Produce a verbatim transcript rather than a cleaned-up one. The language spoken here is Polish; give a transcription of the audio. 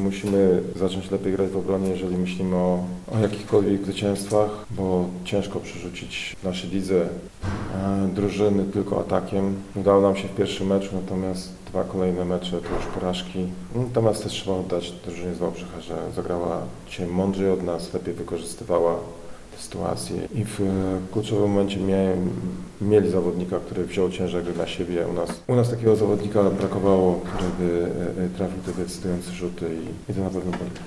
musimy zacząć lepiej grać w obronie, jeżeli myślimy o, o jakichkolwiek zwycięstwach, bo ciężko przerzucić w naszej lidze e, drużyny tylko atakiem. Udało nam się w pierwszym meczu, natomiast dwa kolejne mecze to już porażki. Natomiast też trzeba oddać drużynie z Wałbrzycha, że zagrała dzisiaj mądrzej od nas, lepiej wykorzystywała sytuację i w kluczowym momencie miałem, mieli zawodnika, który wziął ciężar gry na siebie. U nas, u nas takiego zawodnika brakowało, który by trafił te decydujące rzuty i, i to na pewno